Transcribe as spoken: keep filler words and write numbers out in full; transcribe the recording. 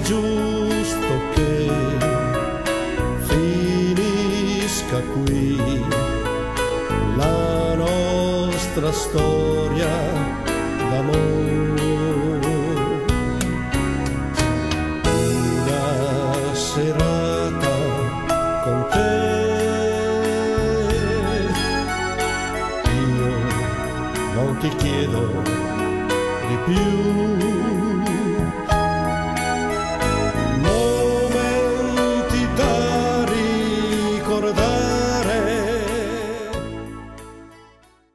giusto che finisca qui la nostra storia d'amore. Una serata con te, io non ti chiedo di più.